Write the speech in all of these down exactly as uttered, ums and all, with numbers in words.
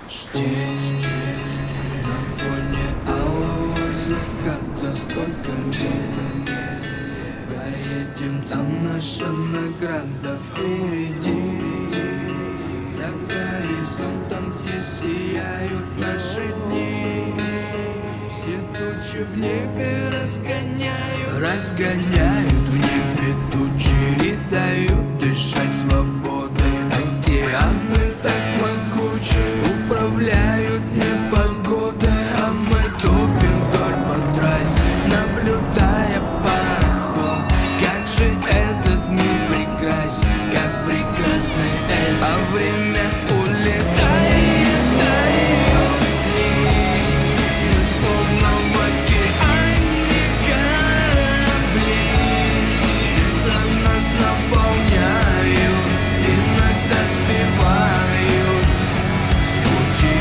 Тень на фоне алого заката. Сколько лет поедем, там наша награда впереди. За горизонтом, где сияют наши дни. Все тучи в небе разгоняют, разгоняют в небе тучи и дают дышать свободой. Океаны так могучи управляют непогодой, а мы топим вдоль по трассе, наблюдая пароход. Как же этот мир прекрасен, как прекрасны эти, а время улетает, дает дни. Мы словно в океане корабли, для нас наполняют, иногда сбивают с пути.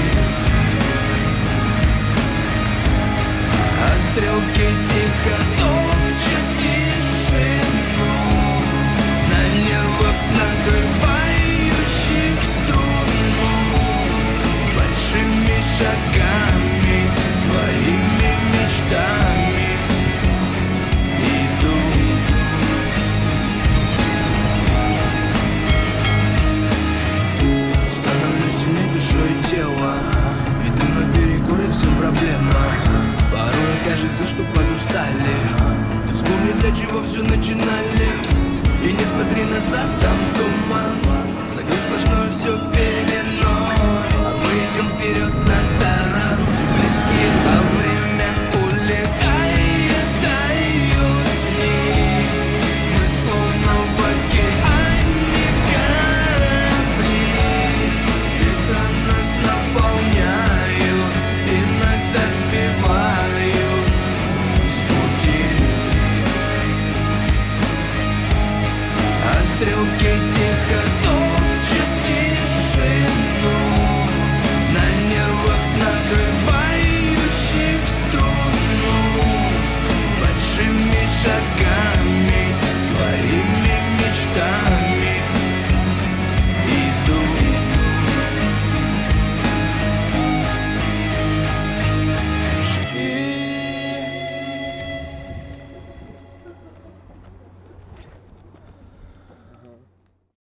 А стрелки тихо топчут тишину на нервах надрывающих струну. Большими шагами